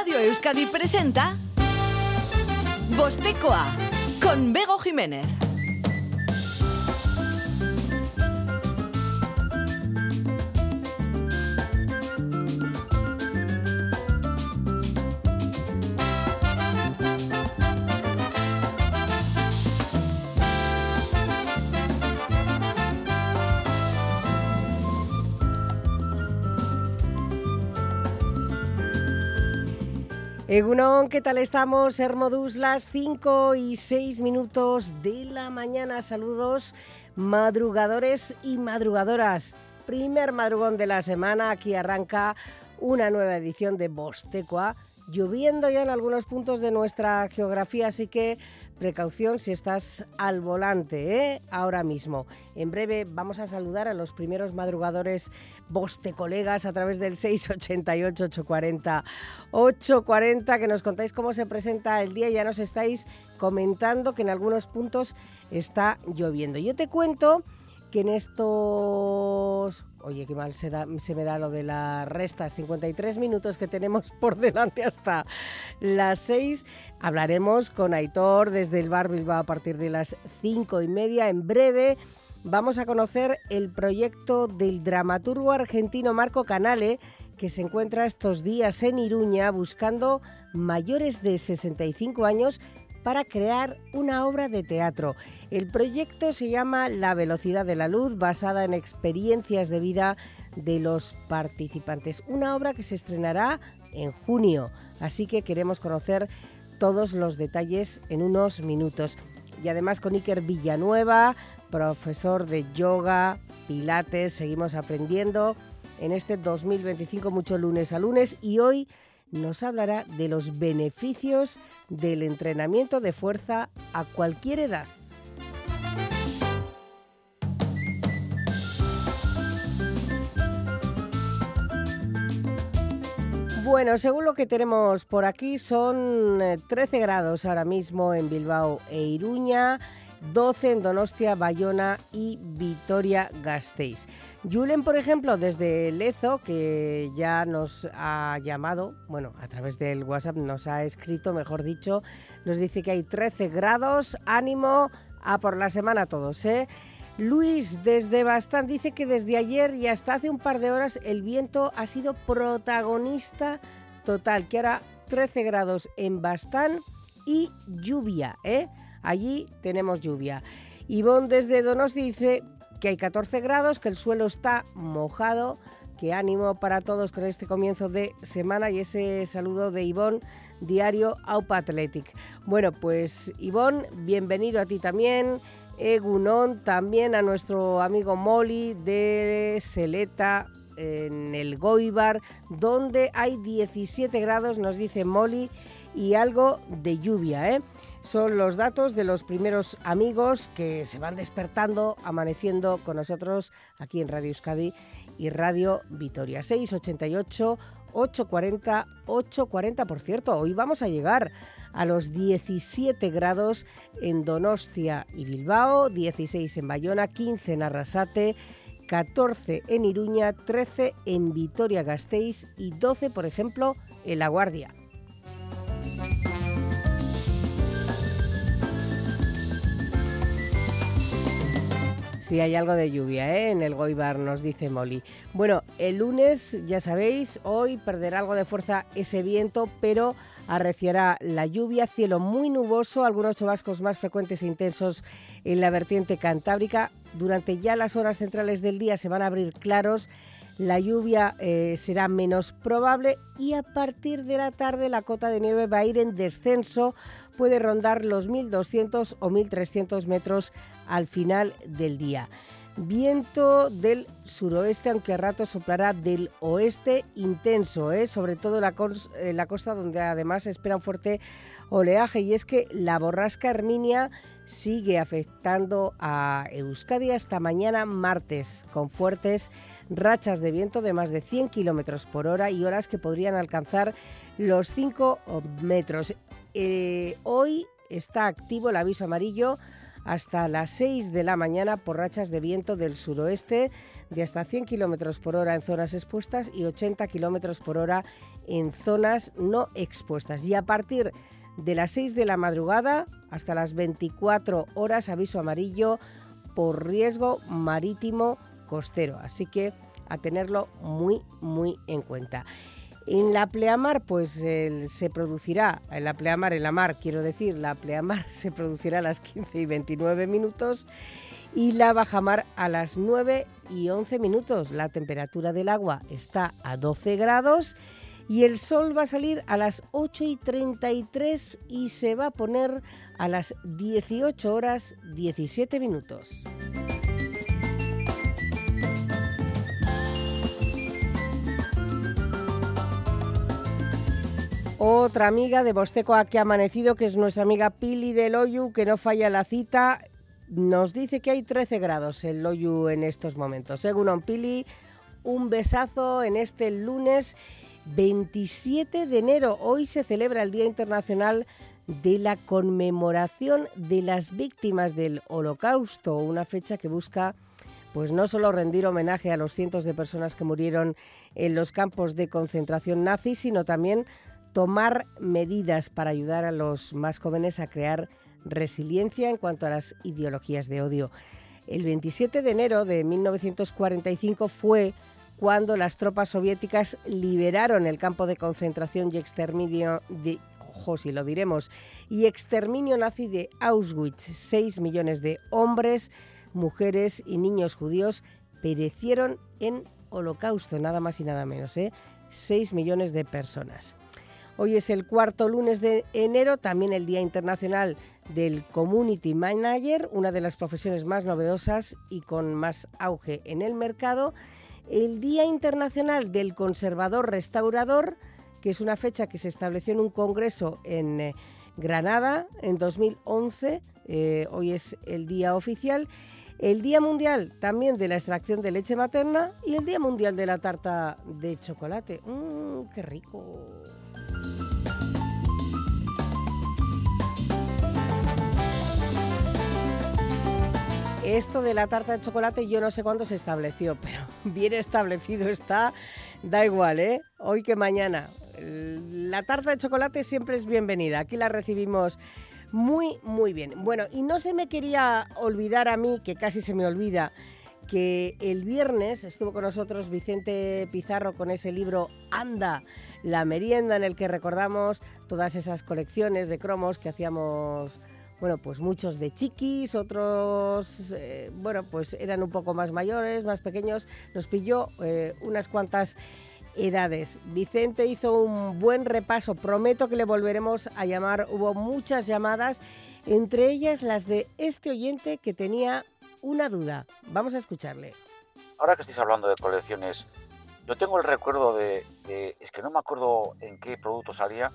Radio Euskadi presenta Bostekoa con Bego Jiménez. Egunon, ¿qué tal estamos? Hermodus, las 5 y 6 minutos de la mañana. Saludos, madrugadores y madrugadoras. Primer madrugón de la semana, aquí arranca una nueva edición de Bostekoa. Lloviendo ya en algunos puntos de nuestra geografía, así que precaución si estás al volante, ahora mismo. En breve vamos a saludar a los primeros madrugadores bostecolegas a través del 688-840, que nos contáis cómo se presenta el día. Ya nos estáis comentando que en algunos puntos está lloviendo. Yo te cuento que en estos... Oye, qué mal se me da lo de las restas. 53 minutos que tenemos por delante hasta las 6. Hablaremos con Aitor desde el Bar Bilbao a partir de las 5:30. En breve vamos a conocer el proyecto del dramaturgo argentino Marco Canale, que se encuentra estos días en Iruña buscando mayores de 65 años para crear una obra de teatro. El proyecto se llama La velocidad de la luz, basada en experiencias de vida de los participantes. Una obra que se estrenará en junio, así que queremos conocer todos los detalles en unos minutos. Y además con Iker Villanueva, profesor de yoga, pilates, seguimos aprendiendo en este 2025, mucho lunes a lunes, y hoy nos hablará de los beneficios del entrenamiento de fuerza a cualquier edad. Bueno, según lo que tenemos por aquí, son 13 grados ahora mismo en Bilbao e Iruña, 12 en Donostia, Bayona y Vitoria-Gasteiz. Julen, por ejemplo, desde Lezo, que ya nos ha llamado, bueno, a través del WhatsApp nos ha escrito, mejor dicho, nos dice que hay 13 grados, ánimo a por la semana todos, ¿eh? Luis, desde Bastán, dice que desde ayer y hasta hace un par de horas el viento ha sido protagonista total, que ahora 13 grados en Bastán y lluvia, ¿eh? Allí tenemos lluvia. Ivonne desde Donosti dice que hay 14 grados, que el suelo está mojado, que ánimo para todos con este comienzo de semana, y ese saludo de Ivonne, diario Aupa Athletic. Bueno, pues Ivonne, bienvenido a ti también. Egunon, también a nuestro amigo Moli de Seleta, en el Goibar, donde hay 17 grados, nos dice Moli, y algo de lluvia, ¿eh? Son los datos de los primeros amigos que se van despertando, amaneciendo con nosotros aquí en Radio Euskadi y Radio Vitoria. 688-840-840. Por cierto, hoy vamos a llegar a los 17 grados en Donostia y Bilbao, 16 en Bayona, 15 en Arrasate, 14 en Iruña, 13 en Vitoria-Gasteiz y 12, por ejemplo, en La Guardia. Sí, hay algo de lluvia, ¿eh? En el Goibar, nos dice Moli. Bueno, el lunes, ya sabéis, hoy perderá algo de fuerza ese viento, pero arreciará la lluvia, cielo muy nuboso, algunos chubascos más frecuentes e intensos en la vertiente cantábrica. Durante ya las horas centrales del día se van a abrir claros, la lluvia será menos probable y a partir de la tarde la cota de nieve va a ir en descenso, puede rondar los 1.200 o 1.300 metros al final del día. Viento del suroeste, aunque a ratos soplará del oeste intenso, sobre todo la costa, donde además se espera un fuerte oleaje. Y es que la borrasca Herminia sigue afectando a Euskadi hasta mañana martes, con fuertes rachas de viento de más de 100 kilómetros por hora y olas que podrían alcanzar los 5 metros. Hoy está activo el aviso amarillo hasta las 6 de la mañana por rachas de viento del suroeste de hasta 100 km por hora en zonas expuestas y 80 km por hora en zonas no expuestas. Y a partir de las 6 de la madrugada hasta las 24 horas aviso amarillo por riesgo marítimo costero. Así que a tenerlo muy, muy en cuenta. En la pleamar, pues se producirá, en la pleamar, en la mar, quiero decir, la pleamar se producirá a las 15 y 29 minutos y la bajamar a las 9 y 11 minutos. La temperatura del agua está a 12 grados y el sol va a salir a las 8 y 33 y se va a poner a las 18 horas 17 minutos. Otra amiga de Bosteco aquí ha amanecido, que es nuestra amiga Pili de Loiu, que no falla la cita, nos dice que hay 13 grados en Loiu en estos momentos. Según Pili, un besazo en este lunes 27 de enero. Hoy se celebra el Día Internacional de la Conmemoración de las Víctimas del Holocausto, una fecha que busca pues no solo rendir homenaje a los cientos de personas que murieron en los campos de concentración nazis, sino también tomar medidas para ayudar a los más jóvenes a crear resiliencia en cuanto a las ideologías de odio. El 27 de enero de 1945 fue cuando las tropas soviéticas liberaron el campo de concentración y exterminio nazi de Auschwitz. 6 millones de hombres, mujeres y niños judíos perecieron en holocausto, nada más y nada menos, 6 millones de personas. Hoy es el cuarto lunes de enero, también el Día Internacional del Community Manager, una de las profesiones más novedosas y con más auge en el mercado. El Día Internacional del Conservador Restaurador, que es una fecha que se estableció en un congreso en Granada en 2011. Hoy es el día oficial. El Día Mundial también de la extracción de leche materna y el Día Mundial de la tarta de chocolate. ¡Qué rico! Esto de la tarta de chocolate yo no sé cuándo se estableció, pero bien establecido está, da igual, hoy que mañana. La tarta de chocolate siempre es bienvenida, aquí la recibimos muy, muy bien. Bueno, y no se me quería olvidar a mí, que casi se me olvida, que el viernes estuvo con nosotros Vicente Pizarro con ese libro Anda, la merienda, en el que recordamos todas esas colecciones de cromos que hacíamos. Bueno, pues muchos de chiquis, otros, pues eran un poco más mayores, más pequeños. Nos pilló unas cuantas edades. Vicente hizo un buen repaso. Prometo que le volveremos a llamar. Hubo muchas llamadas, entre ellas las de este oyente que tenía una duda. Vamos a escucharle. Ahora que estáis hablando de colecciones, yo tengo el recuerdo es que no me acuerdo en qué producto salía,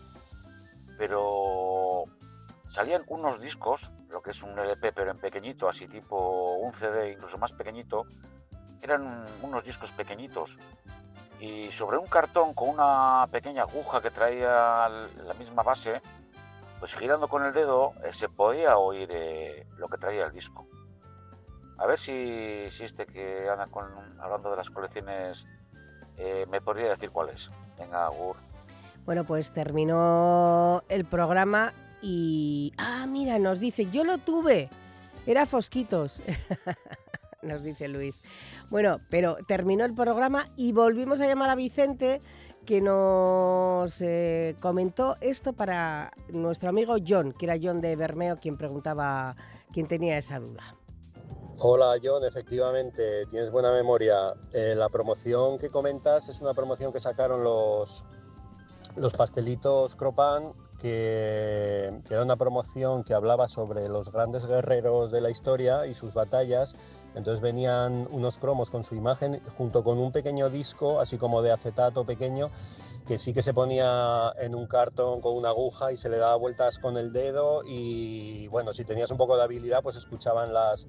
pero salían unos discos, lo que es un LP pero en pequeñito, así tipo un CD, incluso más pequeñito. Eran unos discos pequeñitos y sobre un cartón con una pequeña aguja que traía la misma base, pues girando con el dedo se podía oír lo que traía el disco. A ver si este que anda hablando de las colecciones me podría decir cuál es. Venga, Agur. Bueno, pues terminó el programa y... mira, nos dice, yo lo tuve, era Fosquitos, nos dice Luis. Bueno, pero terminó el programa y volvimos a llamar a Vicente, que nos comentó esto para nuestro amigo John, que era John de Bermeo, quien preguntaba, quién tenía esa duda. Hola John, efectivamente, tienes buena memoria. La promoción que comentas es una promoción que sacaron los pastelitos Cropan, que era una promoción que hablaba sobre los grandes guerreros de la historia y sus batallas. Entonces venían unos cromos con su imagen junto con un pequeño disco, así como de acetato pequeño, que sí que se ponía en un cartón con una aguja y se le daba vueltas con el dedo y bueno, si tenías un poco de habilidad pues escuchaban las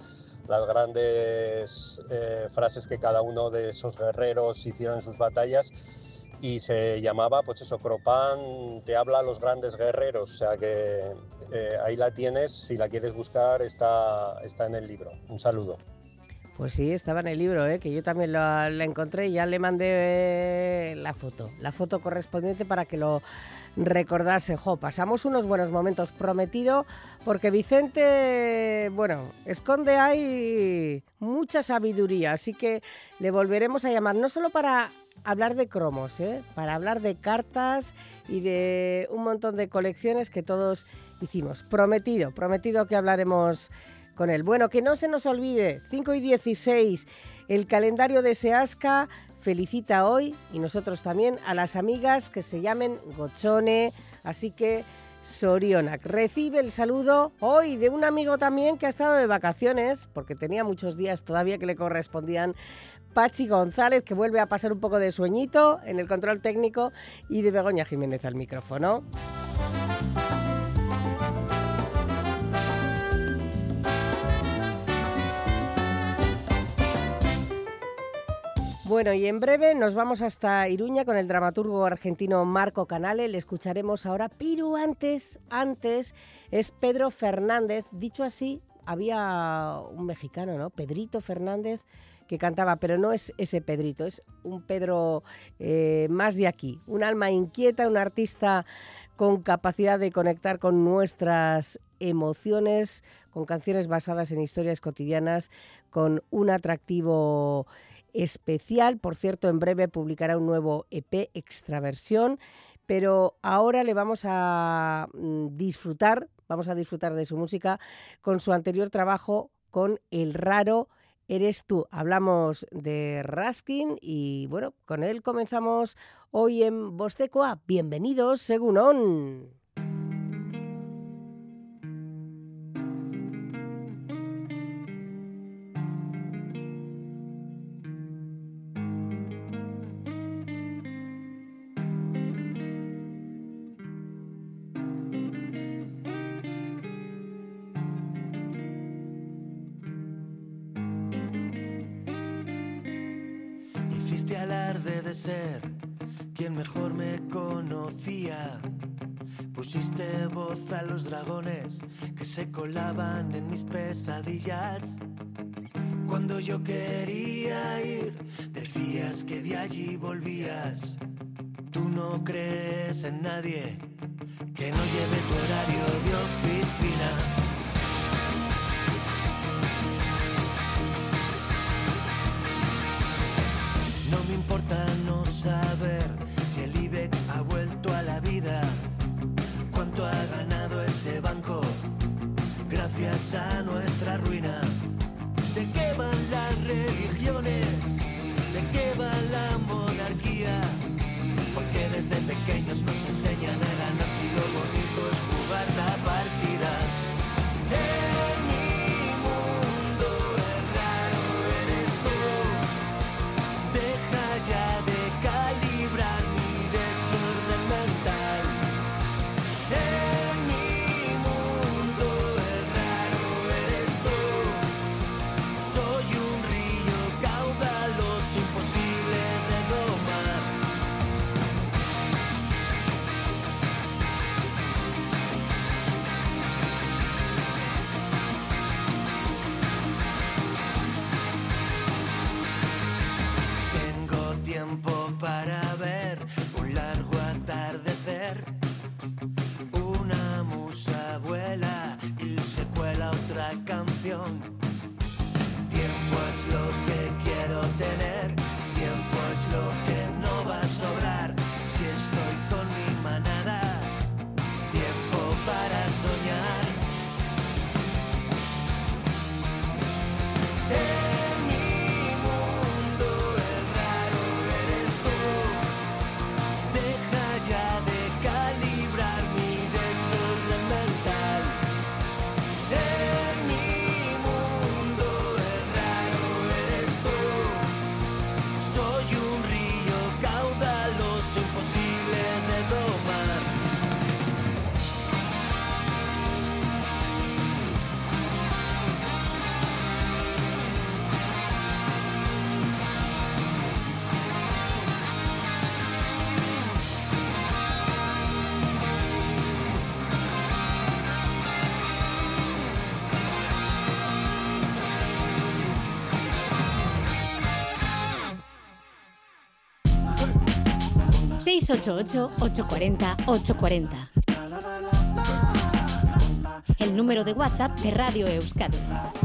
grandes frases que cada uno de esos guerreros hicieron en sus batallas. y se llamaba, pues eso, Cropan te habla a los grandes guerreros, o sea que ahí la tienes, si la quieres buscar está en el libro. Un saludo. Pues sí, estaba en el libro, que yo también la encontré y ya le mandé la foto correspondiente para que lo recordase. Pasamos unos buenos momentos, prometido, porque Vicente, esconde ahí mucha sabiduría, así que le volveremos a llamar, no solo para hablar de cromos, para hablar de cartas y de un montón de colecciones que todos hicimos. Prometido que hablaremos con él. Bueno, que no se nos olvide, 5:16, el calendario de Seasca felicita hoy, y nosotros también, a las amigas que se llamen Gochone, así que Sorionak. Recibe el saludo hoy de un amigo también que ha estado de vacaciones, porque tenía muchos días todavía que le correspondían, Pachi González, que vuelve a pasar un poco de sueñito en el control técnico, y de Begoña Jiménez al micrófono. Bueno, y en breve nos vamos hasta Iruña con el dramaturgo argentino Marco Canale. Le escucharemos ahora, pero antes es Pedro Fernández. Dicho así, había un mexicano, ¿no? Pedrito Fernández, que cantaba, pero no es ese Pedrito, es un Pedro más de aquí. Un alma inquieta, un artista con capacidad de conectar con nuestras emociones, con canciones basadas en historias cotidianas, con un atractivo especial. Por cierto, en breve publicará un nuevo EP, Extraversión, pero ahora le vamos a disfrutar de su música con su anterior trabajo con El Raro Eres Tú. Hablamos de Raskin y bueno, con él comenzamos hoy en Vostecoa. Bienvenidos, Segunón. Hiciste alarde de ser quien mejor me conocía. Pusiste voz a los dragones que se colaban en mis pesadillas. Cuando yo quería ir, decías que de allí volvías. Tú no crees en nadie que no lleve tu horario de oficina. No me importa no saber si el IBEX ha vuelto a la vida, cuánto ha ganado ese banco gracias a nuestra ruina. ¿De qué van las religiones? ¿De qué va la monarquía? Porque desde pequeños nos enseñan a ganar si lo bonito es jugar la partida. En mi mundo es raro, eres tú. Deja ya 688-840-840. El número de WhatsApp de Radio Euskadi.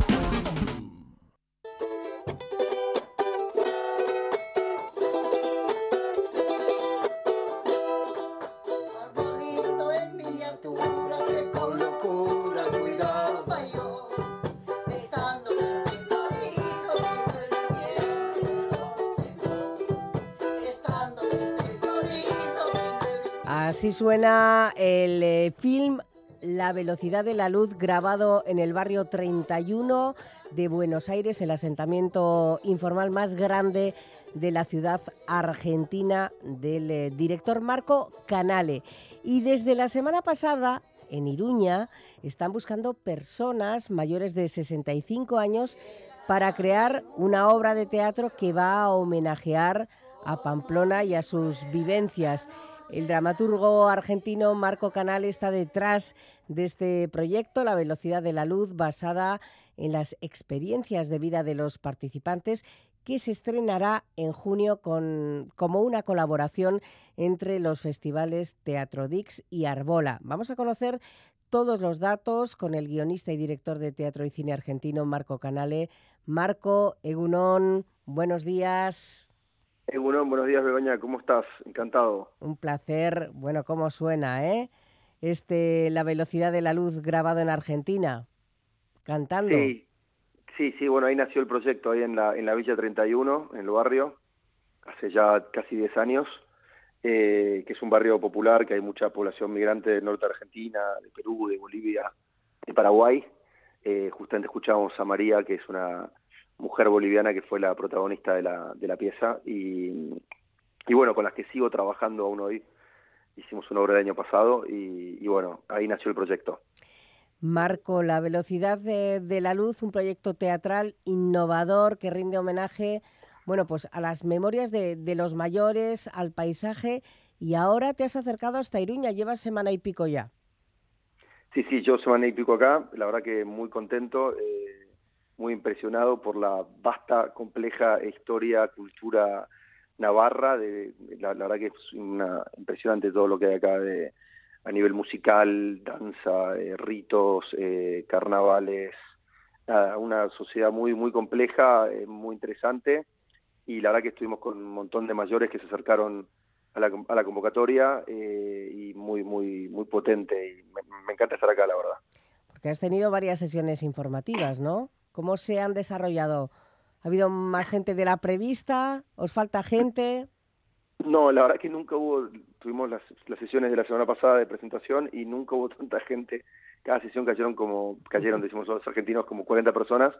Así suena el film La velocidad de la luz, grabado en el barrio 31 de Buenos Aires, el asentamiento informal más grande de la ciudad argentina, del director Marco Canale. Y desde la semana pasada, en Iruña, están buscando personas mayores de 65 años para crear una obra de teatro que va a homenajear a Pamplona y a sus vivencias. El dramaturgo argentino Marco Canale está detrás de este proyecto, La velocidad de la luz, basada en las experiencias de vida de los participantes, que se estrenará en junio como una colaboración entre los festivales Teatro Dix y Arbola. Vamos a conocer todos los datos con el guionista y director de teatro y cine argentino Marco Canale. Marco, Egunon, buenos días. Egunon, buenos días, Begoña, ¿cómo estás? Encantado. Un placer. Bueno, ¿cómo suena, eh? La velocidad de la luz, grabado en Argentina, cantando. Sí, bueno, ahí nació el proyecto, ahí en la Villa 31, en el barrio, hace ya casi 10 años, que es un barrio popular, que hay mucha población migrante del norte de Argentina, de Perú, de Bolivia, de Paraguay. Justamente escuchábamos a María, que es una mujer boliviana que fue la protagonista de la pieza, y bueno, con las que sigo trabajando aún hoy. Hicimos una obra el año pasado y bueno, ahí nació el proyecto. Marco, La velocidad de la luz, un proyecto teatral innovador que rinde homenaje, bueno, pues a las memorias de los mayores, al paisaje, y ahora te has acercado hasta Iruña, llevas semana y pico ya. Sí, yo semana y pico acá, la verdad que muy contento, muy impresionado por la vasta, compleja historia, cultura navarra. La verdad que es impresionante todo lo que hay acá a nivel musical, danza, ritos, carnavales, una sociedad muy, muy compleja, muy interesante, y la verdad que estuvimos con un montón de mayores que se acercaron a la convocatoria, y muy, muy, muy potente, y me encanta estar acá, la verdad. Porque has tenido varias sesiones informativas, ¿no? ¿Cómo se han desarrollado? ¿Ha habido más gente de la prevista? ¿Os falta gente? No, la verdad que nunca tuvimos las sesiones de la semana pasada de presentación y nunca hubo tanta gente. Cada sesión cayeron, decimos los argentinos, como 40 personas,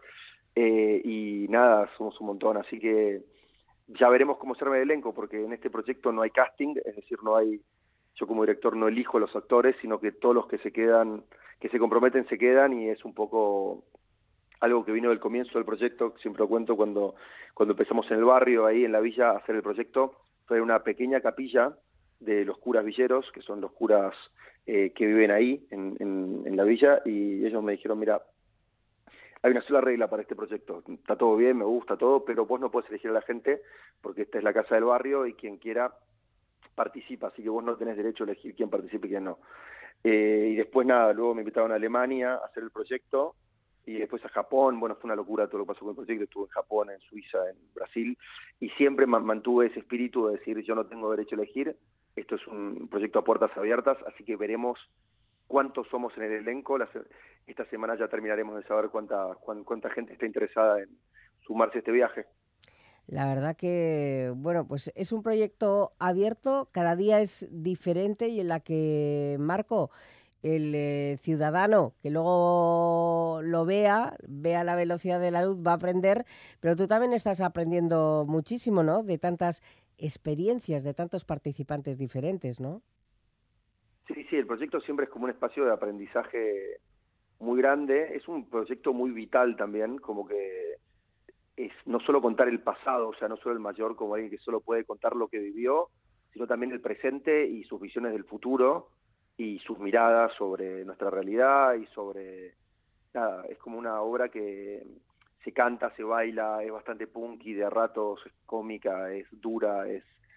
y nada, somos un montón, así que ya veremos cómo se arma el elenco, porque en este proyecto no hay casting, es decir, yo como director no elijo los actores, sino que todos los que se comprometen se quedan, y es un poco algo que vino del comienzo del proyecto. Siempre lo cuento, cuando empezamos en el barrio, ahí en la villa, a hacer el proyecto, fue una pequeña capilla de los curas villeros, que son los curas que viven ahí en la villa, y ellos me dijeron: mira, hay una sola regla para este proyecto, está todo bien, me gusta todo, pero vos no podés elegir a la gente, porque esta es la casa del barrio y quien quiera participa, así que vos no tenés derecho a elegir quién participe y quién no. Y después nada, luego me invitaron a Alemania a hacer el proyecto, y después a Japón. Bueno, fue una locura todo lo que pasó con el proyecto. Estuve en Japón, en Suiza, en Brasil, y siempre mantuve ese espíritu de decir: yo no tengo derecho a elegir, esto es un proyecto a puertas abiertas, así que veremos cuántos somos en el elenco. Esta semana ya terminaremos de saber cuánta gente está interesada en sumarse a este viaje. La verdad que, bueno, pues es un proyecto abierto, cada día es diferente, y en la que, Marco, el ciudadano que luego lo vea la velocidad de la luz, va a aprender, pero tú también estás aprendiendo muchísimo, ¿no? De tantas experiencias, de tantos participantes diferentes, ¿no? Sí, el proyecto siempre es como un espacio de aprendizaje muy grande. Es un proyecto muy vital también, como que es no solo contar el pasado, o sea, no solo el mayor como alguien que solo puede contar lo que vivió, sino también el presente y sus visiones del futuro y sus miradas sobre nuestra realidad y sobre nada. Es como una obra que se canta, se baila, es bastante punky de a ratos, es cómica, es dura, es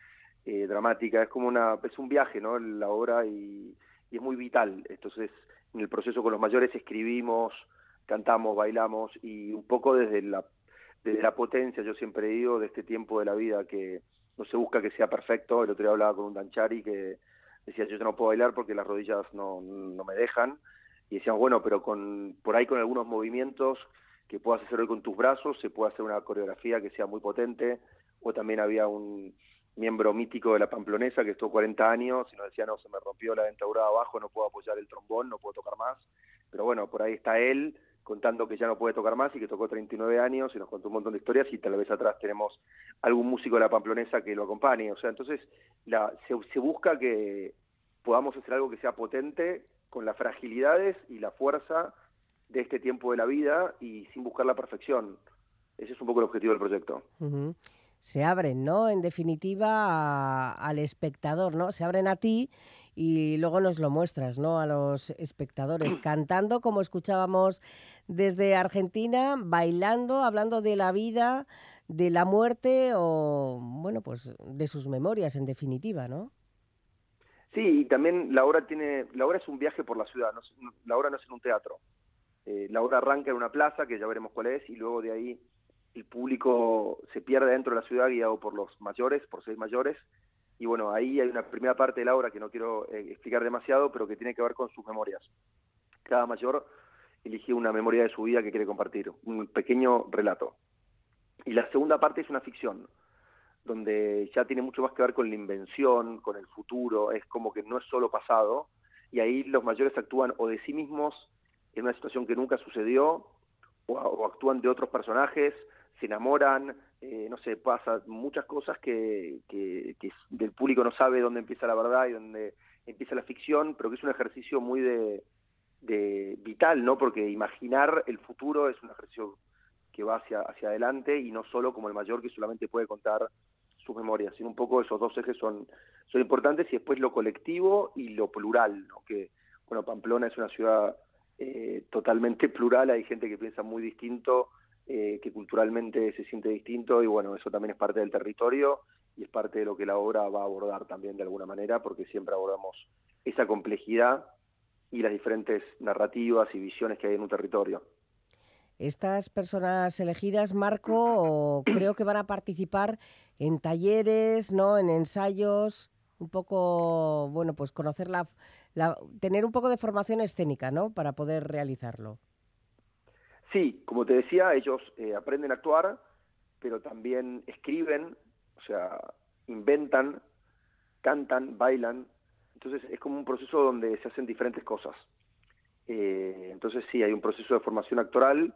dramática. Es un viaje, ¿no? La obra y es muy vital. Entonces, en el proceso con los mayores escribimos, cantamos, bailamos y un poco desde la potencia, yo siempre digo, de este tiempo de la vida que no se busca que sea perfecto. El otro día hablaba con un danchari que decía, yo no puedo bailar porque las rodillas no me dejan, y decían, bueno, pero por ahí con algunos movimientos que puedas hacer hoy con tus brazos, se puede hacer una coreografía que sea muy potente. O también había un miembro mítico de la Pamplonesa que estuvo 40 años y nos decía, no, se me rompió la dentadura de abajo, no puedo apoyar el trombón, no puedo tocar más. Pero bueno, por ahí está él contando que ya no puede tocar más y que tocó 39 años y nos contó un montón de historias, y tal vez atrás tenemos algún músico de la Pamplonesa que lo acompañe. O sea, entonces se busca que podamos hacer algo que sea potente con las fragilidades y la fuerza de este tiempo de la vida y sin buscar la perfección. Ese es un poco el objetivo del proyecto. Uh-huh. Se abren, ¿no? En definitiva, al espectador, ¿no? Se abren a ti y luego nos lo muestras, ¿no? A los espectadores, cantando, como escuchábamos desde Argentina, bailando, hablando de la vida, de la muerte o, bueno, pues de sus memorias, en definitiva, ¿no? Sí, y también la obra es un viaje por la ciudad, la obra no es en un teatro. La obra arranca en una plaza, que ya veremos cuál es, y luego de ahí el público se pierde dentro de la ciudad guiado por los mayores, por 6 mayores, y bueno, ahí hay una primera parte de la obra que no quiero explicar demasiado, pero que tiene que ver con sus memorias. Cada mayor eligió una memoria de su vida que quiere compartir, un pequeño relato. Y la segunda parte es una ficción, donde ya tiene mucho más que ver con la invención, con el futuro, es como que no es solo pasado, y ahí los mayores actúan o de sí mismos en una situación que nunca sucedió, o actúan de otros personajes, se enamoran, no sé, pasa muchas cosas que el público no sabe dónde empieza la verdad y dónde empieza la ficción, pero que es un ejercicio muy de vital, ¿no? Porque imaginar el futuro es un ejercicio que va hacia adelante y no solo como el mayor que solamente puede contar sus memorias, sino un poco esos dos ejes son importantes, y después lo colectivo y lo plural, ¿no? Que, bueno, Pamplona es una ciudad totalmente plural, hay gente que piensa muy distinto, que culturalmente se siente distinto, y bueno, eso también es parte del territorio y es parte de lo que la obra va a abordar también de alguna manera, porque siempre abordamos esa complejidad y las diferentes narrativas y visiones que hay en un territorio. Estas personas elegidas, Marco, creo que van a participar en talleres, ¿no? En ensayos, un poco, bueno, pues conocer tener un poco de formación escénica, ¿no? Para poder realizarlo. Sí, como te decía, ellos aprenden a actuar, pero también escriben, o sea, inventan, cantan, bailan. Entonces es como un proceso donde se hacen diferentes cosas. Entonces sí, hay un proceso de formación actoral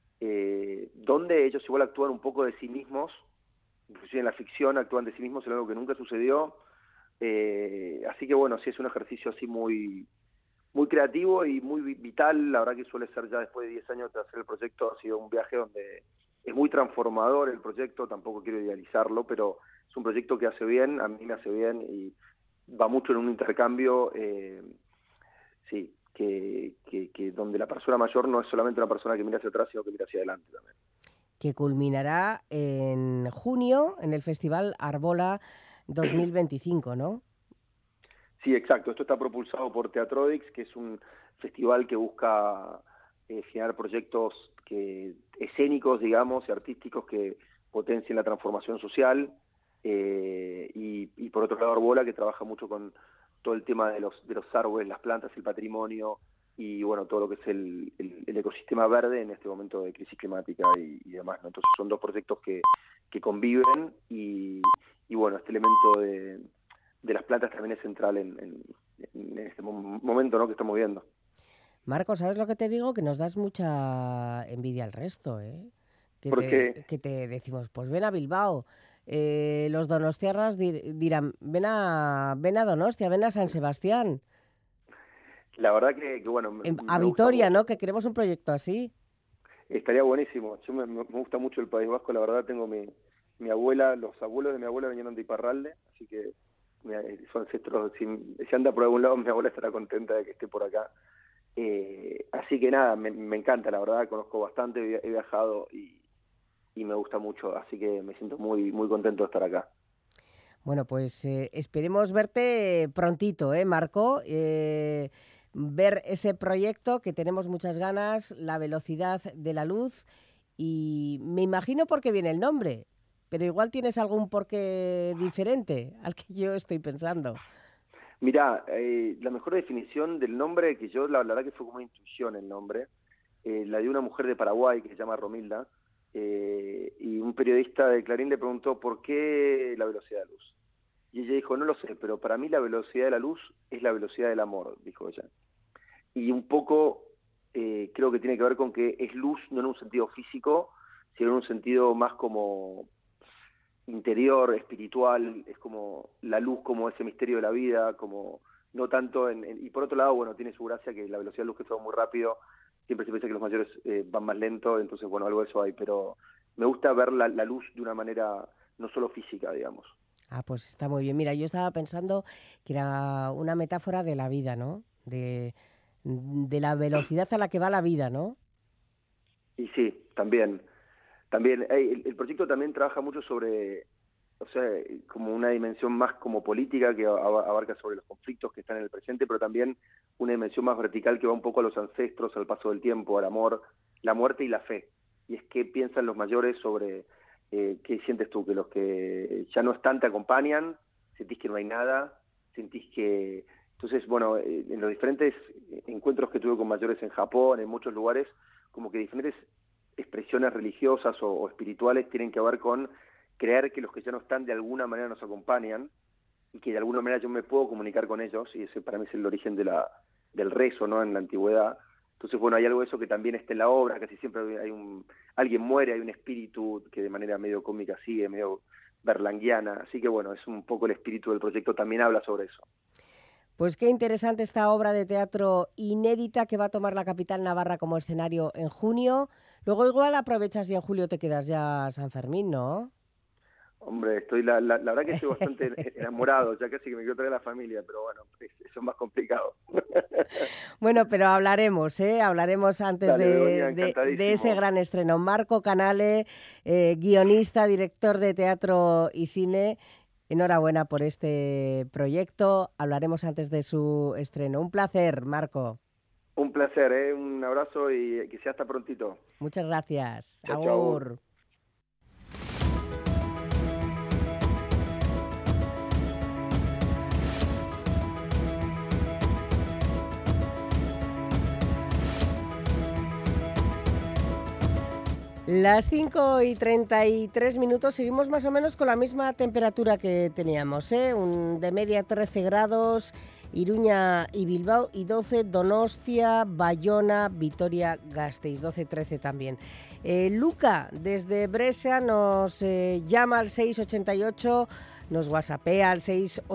donde ellos igual actúan un poco de sí mismos, inclusive en la ficción actúan de sí mismos en algo que nunca sucedió. Así que bueno, sí es un ejercicio así muy creativo y muy vital. La verdad que suele ser, ya después de 10 años de hacer el proyecto, ha sido un viaje donde es muy transformador el proyecto. Tampoco quiero idealizarlo, pero es un proyecto que hace bien, a mí me hace bien y va mucho en un intercambio, sí, que donde la persona mayor no es solamente una persona que mira hacia atrás, sino que mira hacia adelante también. Que culminará en junio en el Festival Arbola 2025, ¿no? Sí, exacto. Esto está propulsado por Teatrodix, que es un festival que busca generar proyectos escénicos, digamos, y artísticos que potencien la transformación social. Y por otro lado, Arbola, que trabaja mucho con todo el tema de los árboles, las plantas, el patrimonio y bueno, todo lo que es el ecosistema verde en este momento de crisis climática y demás, ¿no? Entonces son dos proyectos que conviven y bueno, este elemento de las plantas también es central en este momento, ¿no?, que estamos viviendo. Marco, ¿sabes lo que te digo? Que nos das mucha envidia al resto, ¿eh? Que te decimos, pues ven a Bilbao. Los donostiarras dirán, ven a Donostia, ven a San Sebastián. La verdad que bueno, a Vitoria, ¿no? Que queremos un proyecto así. Estaría buenísimo. Yo me gusta mucho el País Vasco, la verdad. Tengo mi abuela, los abuelos de mi abuela vinieron de Iparralde, así que son ancestros. Si anda por algún lado, mi abuela estará contenta de que esté por acá. Así que nada, me encanta, la verdad. Conozco bastante, he viajado y me gusta mucho, así que me siento muy, muy contento de estar acá. Bueno, pues esperemos verte prontito, Marco. Ver ese proyecto que tenemos muchas ganas, La velocidad de la luz, y me imagino por qué viene el nombre, pero igual tienes algún porqué diferente al que yo estoy pensando. Mirá, la mejor definición del nombre, que yo la verdad que fue como una intuición el nombre, la de una mujer de Paraguay que se llama Romilda, y un periodista de Clarín le preguntó ¿por qué la velocidad de la luz? Y ella dijo, no lo sé, pero para mí la velocidad de la luz es la velocidad del amor, dijo ella. Y un poco creo que tiene que ver con que es luz no en un sentido físico, sino en un sentido más como interior, espiritual, es como la luz como ese misterio de la vida, como no tanto y por otro lado, bueno, tiene su gracia que la velocidad de luz que se va muy rápido, siempre se piensa que los mayores van más lento, entonces bueno, algo de eso hay, pero me gusta ver la luz de una manera no solo física, digamos. Ah, pues está muy bien. Mira, yo estaba pensando que era una metáfora de la vida, ¿no? De la velocidad a la que va la vida, ¿no? Y sí, también el proyecto también trabaja mucho sobre, o sea, como una dimensión más como política que abarca sobre los conflictos que están en el presente, pero también una dimensión más vertical que va un poco a los ancestros, al paso del tiempo, al amor, la muerte y la fe. Y es qué piensan los mayores sobre qué sientes tú, que los que ya no están te acompañan, sentís que no hay nada, sentís que... Entonces, bueno, en los diferentes encuentros que tuve con mayores en Japón, en muchos lugares, como que diferentes expresiones religiosas o espirituales tienen que ver con creer que los que ya no están de alguna manera nos acompañan y que de alguna manera yo me puedo comunicar con ellos, y ese para mí es el origen del rezo, ¿no?, en la antigüedad. Entonces, bueno, hay algo de eso que también está en la obra, casi siempre alguien muere, hay un espíritu que de manera medio cómica sigue, medio berlanguiana, así que bueno, es un poco el espíritu del proyecto, también habla sobre eso. Pues qué interesante esta obra de teatro inédita que va a tomar la capital navarra como escenario en junio. Luego igual aprovechas y en julio te quedas ya a San Fermín, ¿no? Hombre, la verdad que estoy bastante enamorado, ya casi que me quiero traer a la familia, pero bueno, eso es más complicado. Bueno, pero hablaremos, hablaremos antes de ese gran estreno. Marco Canale, guionista, director de teatro y cine, enhorabuena por este proyecto. Hablaremos antes de su estreno. Un placer, Marco. Un placer, un abrazo y que sea hasta prontito. Muchas gracias. Chao, Agur. chao. Las 5:33, seguimos más o menos con la misma temperatura que teníamos, de media 13 grados, Iruña y Bilbao, y 12 Donostia, Bayona, Vitoria-Gasteiz, 12-13 también. Luca, desde Brescia, nos llama al 688, nos whatsappea al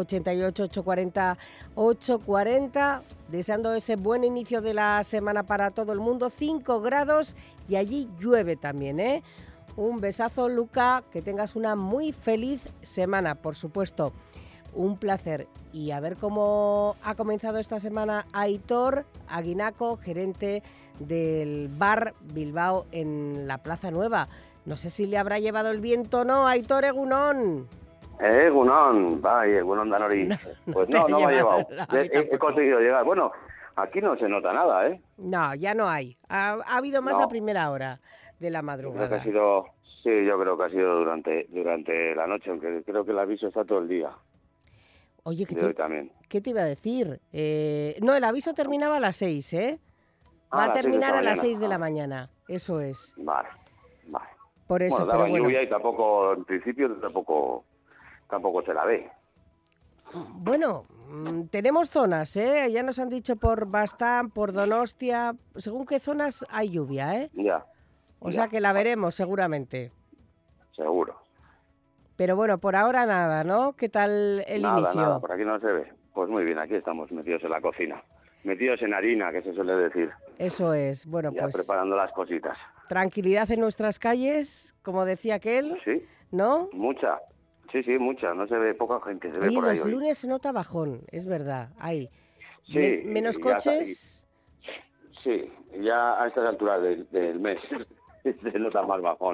688-840-840, deseando ese buen inicio de la semana para todo el mundo. 5 grados y allí llueve también, Un besazo, Luca, que tengas una muy feliz semana, por supuesto. Un placer. Y a ver cómo ha comenzado esta semana Aitor Aguinaco, gerente del bar Bilbao en la Plaza Nueva. No sé si le habrá llevado el viento o no. Aitor, egunón. Egunon, bai, egunon danori. Pues no me ha llevado. He conseguido llegar. Bueno, aquí no se nota nada, ¿eh? No, ya no hay. Ha habido más a primera hora de la madrugada. Creo que yo creo que ha sido durante la noche, aunque creo que el aviso está todo el día. Oye, ¿qué te iba a decir? No, el aviso terminaba a las 6, ¿eh? Va a terminar a las 6 de la mañana, eso es. Vale. Por eso, daba lluvia y tampoco, en principio, tampoco se la ve. Bueno, tenemos zonas, ya nos han dicho por Bastán, por Donostia, según qué zonas hay lluvia, Ya. O sea que la veremos seguramente. Seguro. Pero bueno, por ahora nada, ¿no? ¿Qué tal el inicio? Nada, por aquí no se ve. Pues muy bien, aquí estamos metidos en la cocina. Metidos en harina, que se suele decir. Eso es, bueno, ya pues... preparando las cositas. Tranquilidad en nuestras calles, como decía aquel, sí, ¿no? Mucha. Sí, mucha. No se ve, poca gente se ve por ahí. Los lunes se nota bajón, es verdad. Hay menos ya coches. Sí, ya a estas alturas del mes se nota más bajón.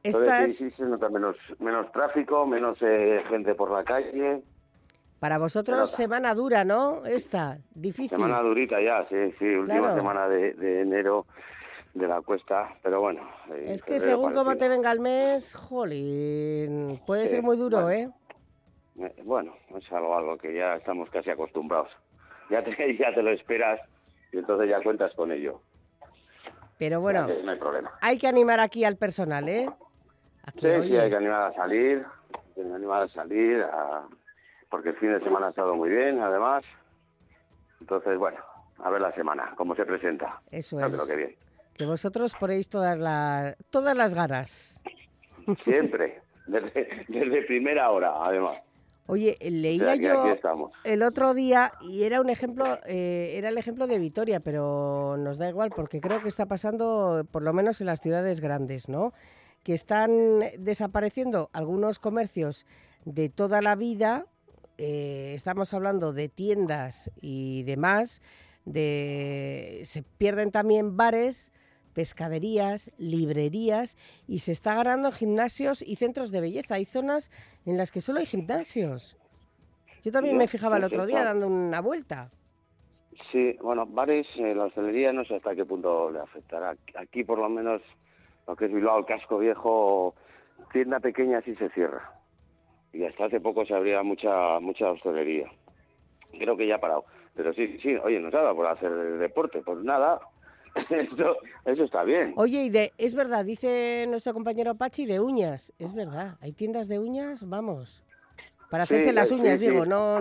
Entonces sí se nota menos tráfico, menos gente por la calle. Para vosotros semana dura, ¿no? Esta, difícil. Semana durita ya, sí, última semana de enero de la cuesta, pero bueno. Es que según cómo te venga el mes, jolín, puede ser muy duro, bueno. Bueno, es algo que ya estamos casi acostumbrados. Ya te lo esperas y entonces ya cuentas con ello. Pero bueno, no hay problema. Hay que animar aquí al personal, ¿eh? Sí, hay que animar a salir, porque el fin de semana ha estado muy bien, además. Entonces, bueno, a ver la semana, cómo se presenta. Eso es. Creo que bien. Que vosotros ponéis todas las ganas. Siempre, desde primera hora, además. Oye, leía yo el otro día y era el ejemplo de Vitoria, pero nos da igual porque creo que está pasando por lo menos en las ciudades grandes, ¿no? Que están desapareciendo algunos comercios de toda la vida, estamos hablando de tiendas y demás, se pierden también bares, pescaderías, librerías y se está ganando en gimnasios y centros de belleza. Hay zonas en las que solo hay gimnasios. Yo también me fijaba el otro día dando una vuelta. Sí, bueno, bares, la hostelería no sé hasta qué punto le afectará. Aquí por lo menos lo que es Bilbao, el casco viejo, tienda pequeña sí se cierra. Y hasta hace poco se abría mucha hostelería. Creo que ya ha parado. Pero sí, oye, no nada por hacer deporte, pues nada. Eso está bien. Oye, es verdad, dice nuestro compañero Pachi, de uñas. Es verdad, hay tiendas de uñas, vamos. Para hacerse las uñas, digo, no.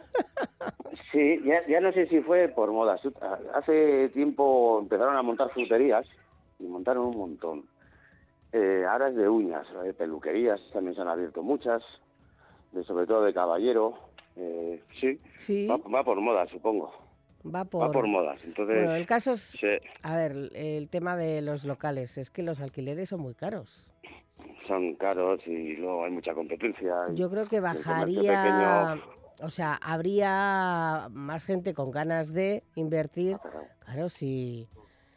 Sí, ya no sé si fue por moda. Hace tiempo empezaron a montar fruterías y montaron un montón. Ahora es de uñas, peluquerías también se han abierto muchas, sobre todo de caballero. Sí. Va por moda, supongo. Va por modas. Entonces, bueno, el caso es, a ver, el tema de los locales, es que los alquileres son muy caros. Son caros y luego hay mucha competencia. Yo creo que bajaría, o sea, habría más gente con ganas de invertir, claro, si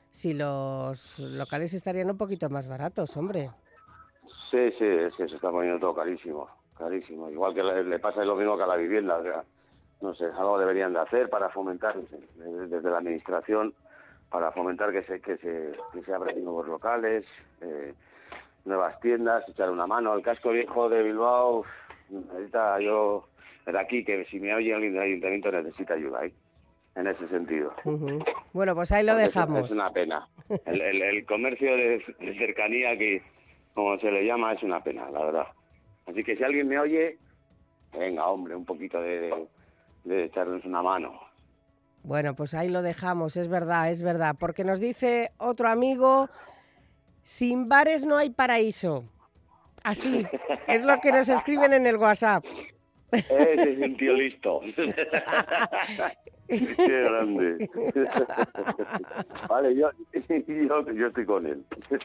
los locales estarían un poquito más baratos, hombre. Sí, es que se está poniendo todo carísimo. Igual que le pasa lo mismo que a la vivienda, o sea, no sé, algo deberían de hacer para fomentar, desde la administración, para fomentar que se abran nuevos locales, nuevas tiendas, echar una mano. El casco viejo de Bilbao, ahorita yo, de aquí, que si me oye alguien del ayuntamiento necesita ayuda, en ese sentido. Uh-huh. Bueno, pues ahí lo dejamos. Es una pena. El comercio de cercanía, que como se le llama, es una pena, la verdad. Así que si alguien me oye, venga, hombre, un poquito de echarles una mano. Bueno, pues ahí lo dejamos, es verdad, porque nos dice otro amigo, sin bares no hay paraíso. Así, es lo que nos escriben en el WhatsApp. Ese es un tío listo. Qué grande. Vale, yo estoy con él.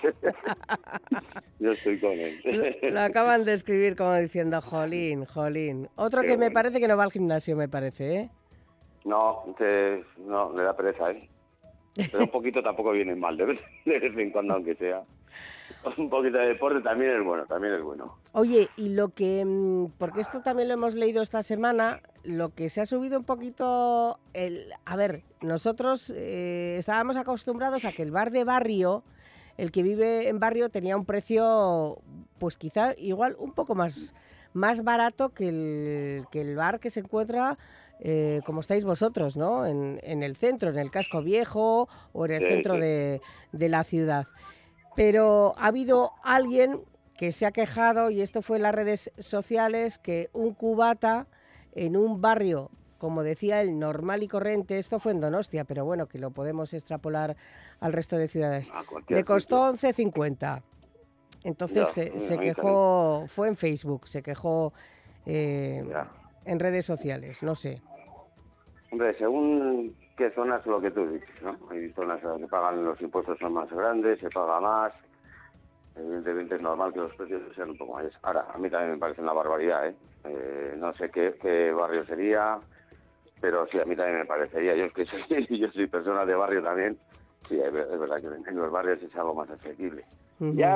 Yo estoy con él. Lo acaban de escribir como diciendo, jolín. Otro que me parece que no va al gimnasio, me parece, ¿eh? No, le da pereza, ¿eh? Pero un poquito tampoco viene mal, de vez en cuando, aunque sea. Un poquito de deporte también es bueno. Oye, y lo que, porque esto también lo hemos leído esta semana, lo que se ha subido un poquito, a ver, nosotros estábamos acostumbrados a que el bar de barrio, el que vive en barrio, tenía un precio, pues quizá igual un poco más barato que el bar que se encuentra, como estáis vosotros, ¿no? En el centro, en el casco viejo o en el centro de la ciudad. Pero ha habido alguien que se ha quejado, y esto fue en las redes sociales, que un cubata en un barrio, como decía él, normal y corriente, esto fue en Donostia, pero bueno, que lo podemos extrapolar al resto de ciudades, le costó 11,50. Entonces se quejó, fue en Facebook, se quejó en redes sociales, no sé. Hombre, según qué zonas, lo que tú dices, ¿no? Hay zonas donde pagan los impuestos son más grandes, se paga más. Evidentemente es normal que los precios sean un poco mayores. Ahora, a mí también me parece una barbaridad, ¿eh? No sé qué barrio sería, pero sí, a mí también me parecería. Yo soy persona de barrio también. Sí, es verdad que en los barrios es algo más asequible. Uh-huh. Ya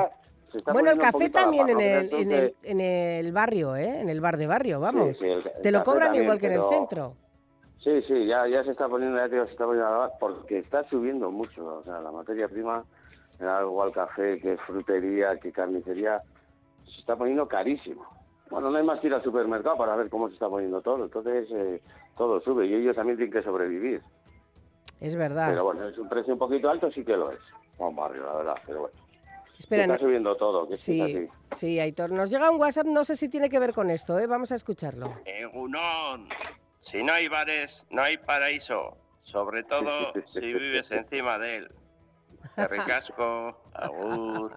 Se está Bueno, el poniendo un café poquito a la también par, en el barrio, ¿eh? En el bar de barrio, vamos. Sí, el Te lo café cobran también, igual que en el pero- centro. Sí, ya se está poniendo, ya te digo, se está poniendo a la par porque está subiendo mucho. O sea, la materia prima, igual café, que frutería, que carnicería, se está poniendo carísimo. Bueno, no hay más que ir al supermercado para ver cómo se está poniendo todo. Entonces, todo sube y ellos también tienen que sobrevivir. Es verdad. Pero bueno, es un precio un poquito alto, sí que lo es. Un barrio, la verdad, pero bueno. Espera, Está subiendo todo, que sí, es así. sí, Aitor. Nos llega un WhatsApp, no sé si tiene que ver con esto, ¿eh? Vamos a escucharlo. Egunon, si no hay bares, no hay paraíso. Sobre todo si vives encima de él. Te ricasco, agur.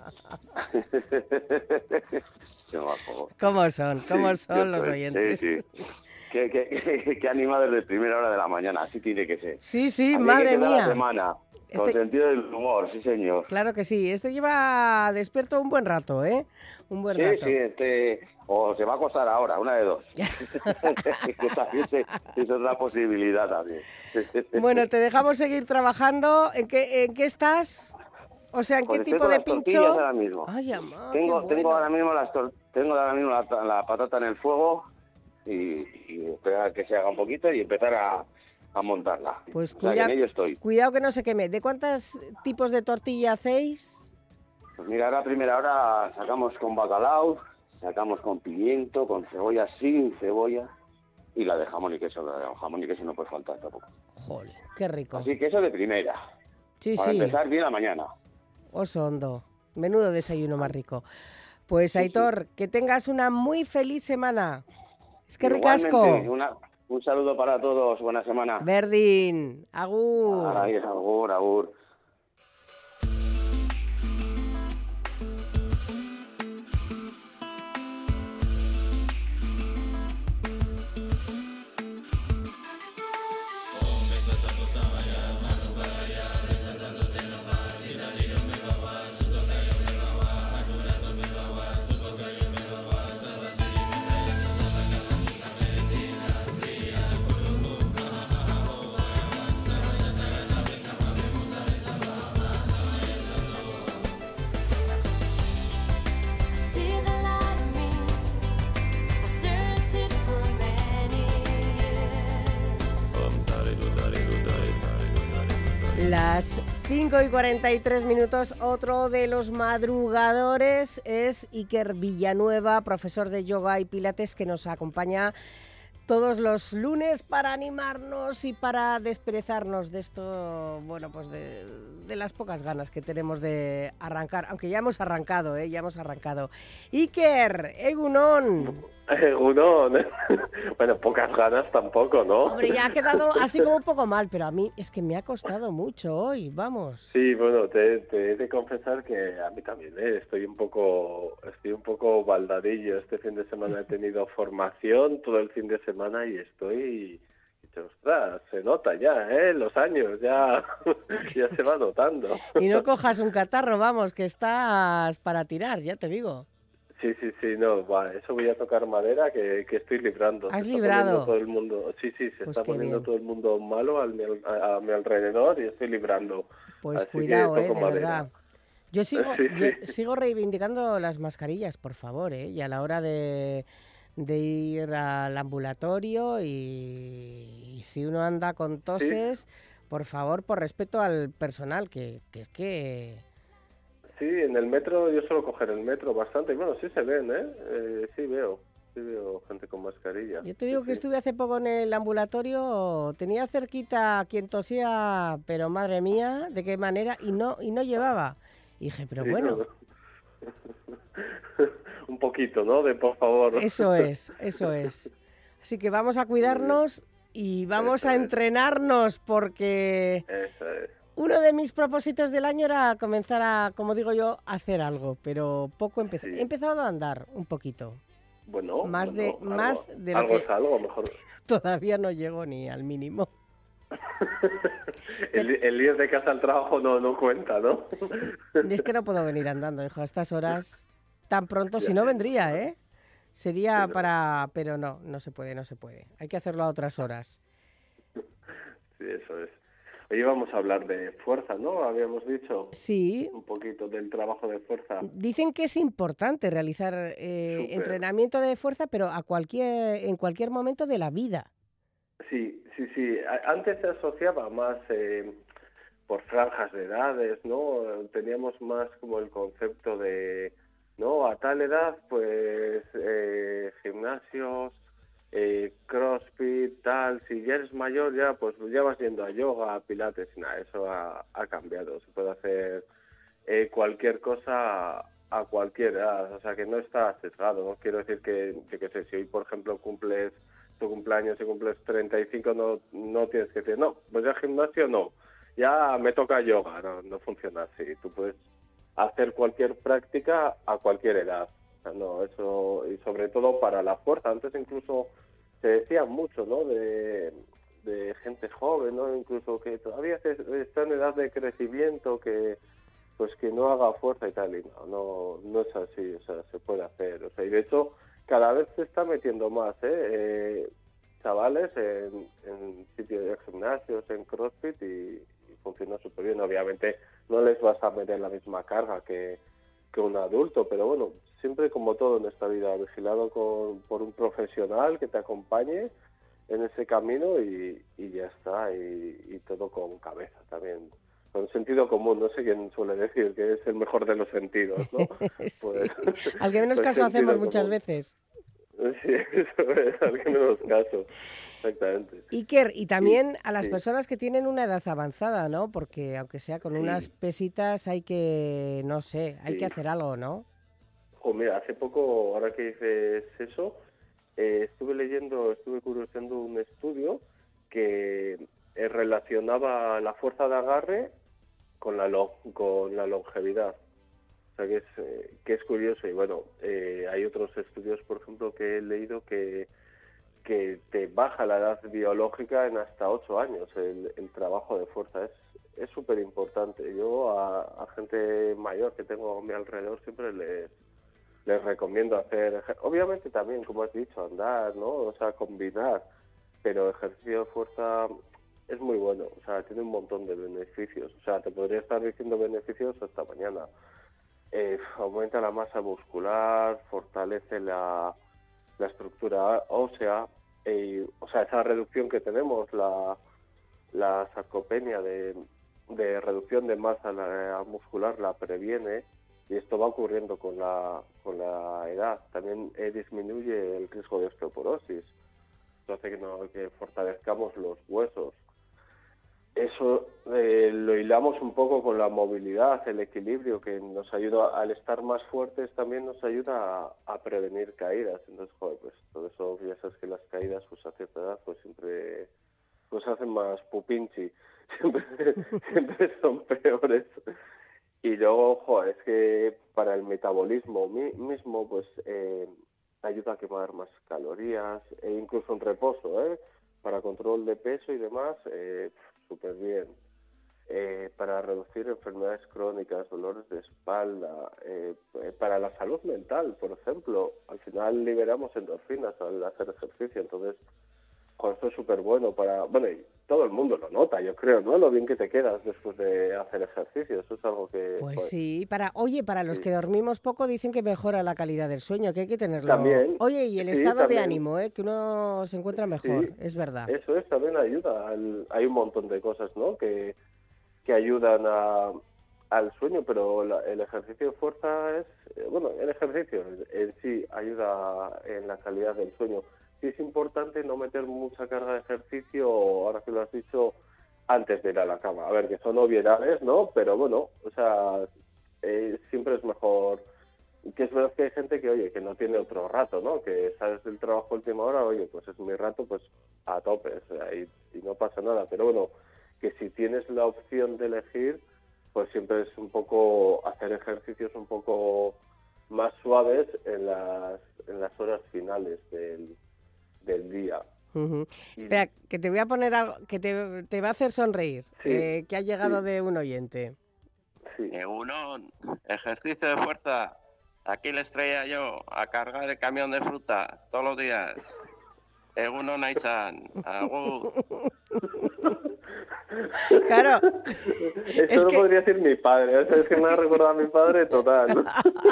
Qué bajo. ¿Cómo son Yo los soy- oyentes? Sí. Qué animado desde primera hora de la mañana, así tiene que ser. Sí, sí, Así madre que toda la mía. semana, con Este- sentido del humor, sí señor. Claro que sí. Este lleva despierto un buen rato, ¿eh? Un buen rato. O se va a acostar ahora, una de dos. Que también es otra posibilidad también. Bueno, te dejamos seguir trabajando. ¿En qué estás? O sea, ¿en Pues qué estoy tipo con de las tortillas pincho? ahora mismo. Ay, amá, Tengo qué bueno. ahora mismo la patata en el fuego y esperar a que se haga un poquito y empezar a montarla. Pues O sea, que en ello estoy. cuidado que no se queme. ¿De cuántos tipos de tortilla hacéis? Pues mira, ahora a primera hora sacamos con bacalao, sacamos con pimiento, con cebolla, sin cebolla y la de jamón y queso. La de jamón y queso no puede faltar tampoco. Joder, qué rico. Así que eso de primera. Sí, Para sí. empezar bien la mañana. Oso hondo. Menudo desayuno más rico. Pues, Aitor, que tengas una muy feliz semana. Es que ricasco. Igualmente, un saludo para todos. Buena semana. Verdín, agur. Ay, agur. Las 5:43, otro de los madrugadores es Iker Villanueva, profesor de yoga y pilates, que nos acompaña todos los lunes para animarnos y para desperezarnos de esto, bueno, pues de las pocas ganas que tenemos de arrancar, aunque ya hemos arrancado, ya hemos arrancado. Iker, egunon. Egunon. Bueno, pocas ganas tampoco, ¿no? Hombre, ya ha quedado así como un poco mal, pero a mí es que me ha costado mucho hoy, vamos. Sí, bueno, te he de confesar que a mí también, estoy un poco baldadillo. Este fin de semana he tenido formación todo el fin de semana y estoy... Ostras, se nota ya, los años, ya se va notando. Y no cojas un catarro, vamos, que estás para tirar, ya te digo. Sí, no, eso voy a tocar madera que estoy librando. ¿Has Se está librado? poniendo todo el mundo, sí, se Pues está qué poniendo bien. todo el mundo malo a mi alrededor y estoy librando. Pues Así que cuidado, toco de madera. verdad. Yo sigo, Sí. yo sigo reivindicando las mascarillas, por favor, y a la hora de ir al ambulatorio y si uno anda con toses, por favor, por respeto al personal, que es que... Sí, en el metro, yo suelo coger el metro bastante. Bueno, sí se ven, sí veo gente con mascarilla. Yo te digo Sí, que estuve hace poco en el ambulatorio, tenía cerquita a quien tosía, pero madre mía, de qué manera, y no llevaba. Y dije, pero Sí, bueno... Un poquito, ¿no? De por favor. Eso es. Así que vamos a cuidarnos y vamos a entrenarnos porque Eso es. uno de mis propósitos del año era comenzar a, como digo yo, hacer algo, pero poco empecé. Sí. He empezado a andar un poquito. Bueno, Más de lo algo que es algo, mejor. todavía no llego ni al mínimo. el ir de casa al trabajo no cuenta, ¿no? Es que no puedo venir andando, hijo, a estas horas tan pronto, si no vendría, ¿eh? Sería para... Pero no se puede. Hay que hacerlo a otras horas. Sí, eso es. Hoy vamos a hablar de fuerza, ¿no? Habíamos dicho Sí. un poquito del trabajo de fuerza. Dicen que es importante realizar Súper. entrenamiento de fuerza, pero en cualquier momento de la vida. Sí. Antes se asociaba más por franjas de edades, ¿no? Teníamos más como el concepto de, ¿no? A tal edad, pues gimnasios, CrossFit, tal. Si ya eres mayor, ya pues ya vas yendo a yoga, a pilates, y nada, eso ha cambiado. Se puede hacer cualquier cosa a cualquier edad, o sea que no está sesgado. No quiero decir que sé, si hoy, por ejemplo, cumples tu cumpleaños y cumples 35, no tienes que decir, no, pues ya gimnasio no, ya me toca yoga, no funciona así. Tú puedes hacer cualquier práctica a cualquier edad. O sea, no, eso, y sobre todo para la fuerza. Antes incluso se decía mucho, ¿no? De gente joven, ¿no? Incluso que todavía está en edad de crecimiento, que pues que no haga fuerza y tal, y no es así, o sea, se puede hacer, o sea, y de hecho cada vez se está metiendo más, chavales en sitios de gimnasios, en CrossFit, y funciona súper bien. Obviamente no les vas a meter la misma carga que un adulto, pero bueno, siempre como todo en esta vida, vigilado por un profesional que te acompañe en ese camino y ya está, y todo con cabeza también. Con sentido común, no sé quién suele decir que es el mejor de los sentidos, ¿no? Sí. Pues, Al que menos pues caso hacemos sentido muchas común. veces. Sí, eso es, al que menos caso, exactamente. Iker, y también a las sí. personas que tienen una edad avanzada, ¿no? Porque aunque sea con unas pesitas hay que, no sé, hay que hacer algo, ¿no? Mira, hace poco, ahora que dices eso, estuve curioseando un estudio que relacionaba la fuerza de agarre con la longevidad. O sea, que es curioso. Y bueno, hay otros estudios, por ejemplo, que he leído que te baja la edad biológica en hasta 8 años el trabajo de fuerza. Es súper importante. Yo a gente mayor que tengo a mi alrededor siempre les recomiendo hacer, obviamente también, como has dicho, andar, ¿no? O sea, combinar, pero ejercicio de fuerza es muy bueno, o sea, tiene un montón de beneficios. O sea, te podría estar diciendo beneficios hasta mañana. Aumenta la masa muscular, fortalece la estructura ósea, o sea, esa reducción que tenemos, la sarcopenia de reducción de masa muscular la previene, y esto va ocurriendo con la edad. También disminuye el riesgo de osteoporosis, esto hace que fortalezcamos los huesos. Eso lo hilamos un poco con la movilidad, el equilibrio, que nos ayuda, al estar más fuertes también nos ayuda a prevenir caídas. Entonces, joder, pues todo eso, ya sabes que las caídas pues a cierta edad pues siempre pues hacen más pupinchi, siempre son peores. Y luego, joder, es que para el metabolismo mismo pues ayuda a quemar más calorías, e incluso en reposo, para control de peso y demás, súper bien. Para reducir enfermedades crónicas, dolores de espalda, para la salud mental, por ejemplo. Al final liberamos endorfinas al hacer ejercicio, entonces esto es súper bueno bueno, y todo el mundo lo nota, yo creo, ¿no? Lo bien que te quedas después de hacer ejercicio, eso es algo que... Pues sí, para los que dormimos poco dicen que mejora la calidad del sueño, que hay que tenerlo. También, oye, y el estado de ánimo, que uno se encuentra mejor, es verdad. Eso es, también ayuda, hay un montón de cosas, ¿no? Que ayudan al sueño, pero el ejercicio de fuerza el ejercicio en sí ayuda en la calidad del sueño. Sí es importante no meter mucha carga de ejercicio, ahora que lo has dicho, antes de ir a la cama. A ver, que son obviedades, ¿no? Pero bueno, o sea, siempre es mejor. Que es verdad que hay gente que, oye, que no tiene otro rato, ¿no? Que sales del trabajo a última hora, oye, pues es mi rato, pues a tope, o sea, y no pasa nada. Pero bueno, que si tienes la opción de elegir, pues siempre es un poco hacer ejercicios un poco más suaves en las horas finales del día. Espera, que te voy a poner algo que te va a hacer sonreír, que ha llegado de un oyente. Uno, ejercicio de fuerza. Aquí les traía yo a cargar el camión de fruta todos los días. Egunon Aisan, agur. Claro. Eso lo podría decir mi padre, o sea, es que me ha recordado a mi padre total.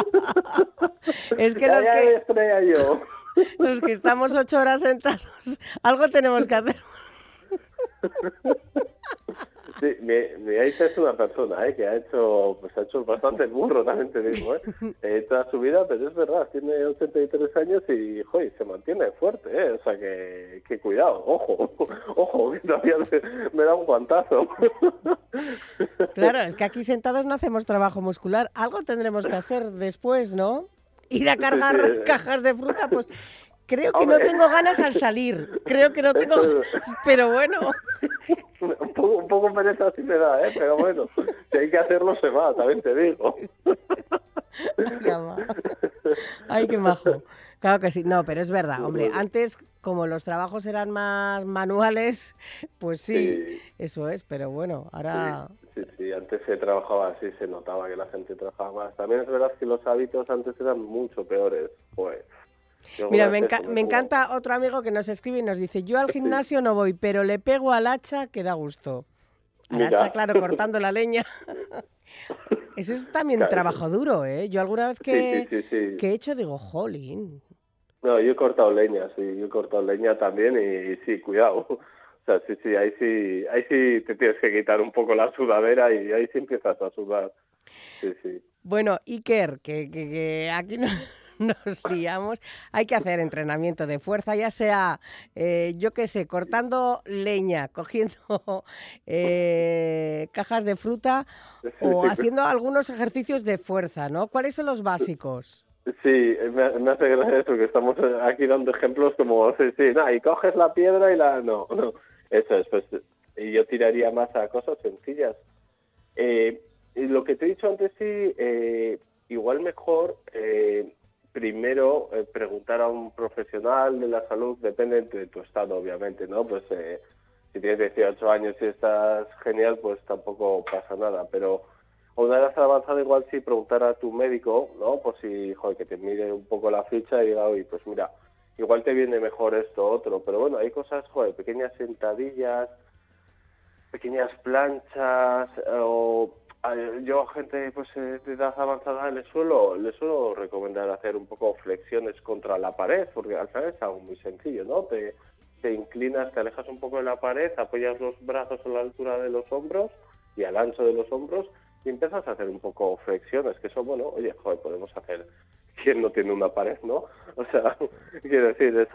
Es que los que estamos 8 horas sentados, algo tenemos que hacer. Sí, mi hija es una persona que ha hecho bastante burro, también te digo, toda su vida, pero es verdad, tiene 83 años y se mantiene fuerte, o sea que cuidado, ojo, que todavía me da un guantazo. Claro, es que aquí sentados no hacemos trabajo muscular, algo tendremos que hacer después, ¿no? Ir a cargar cajas de fruta, pues creo que no tengo ganas al salir, pero bueno. Un poco pereza sí me da, pero bueno, si hay que hacerlo se va, también te digo. Ay, qué majo. Claro que sí, no, pero es verdad, hombre, antes como los trabajos eran más manuales, pues sí, eso es, pero bueno, ahora... Sí, antes se trabajaba así, se notaba que la gente trabajaba más. También es verdad que los hábitos antes eran mucho peores, pues... Mira, me encanta otro amigo que nos escribe y nos dice, yo al gimnasio no voy, pero le pego al hacha que da gusto. Al hacha, claro, cortando la leña. Eso es también trabajo duro, ¿eh? Yo alguna vez que he hecho digo, jolín. No, yo he cortado leña también y sí, cuidado. O sea, ahí sí te tienes que quitar un poco la sudadera y ahí sí empiezas a sudar. Sí. Bueno, Iker, que aquí nos liamos, hay que hacer entrenamiento de fuerza, ya sea, yo qué sé, cortando leña, cogiendo cajas de fruta o haciendo algunos ejercicios de fuerza, ¿no? ¿Cuáles son los básicos? Sí, me hace gracia eso, que estamos aquí dando ejemplos como, y coges la piedra y no, eso es, pues, y yo tiraría más a cosas sencillas. Y lo que te he dicho antes, igual mejor... primero, preguntar a un profesional de la salud, depende de tu estado, obviamente, ¿no? Pues si tienes 18 años y estás genial, pues tampoco pasa nada, pero a una edad avanzada igual sí preguntar a tu médico, ¿no? Por si, que te mire un poco la ficha y diga, oye, pues mira, igual te viene mejor esto o otro, pero bueno, hay cosas, pequeñas sentadillas, pequeñas planchas, o... Yo a gente de edad avanzada le suelo recomendar hacer un poco flexiones contra la pared, porque al final es algo muy sencillo, ¿no? Te inclinas, te alejas un poco de la pared, apoyas los brazos a la altura de los hombros y al ancho de los hombros y empiezas a hacer un poco flexiones, que eso, podemos hacer. ¿Quién no tiene una pared, no? O sea, quiero decir, es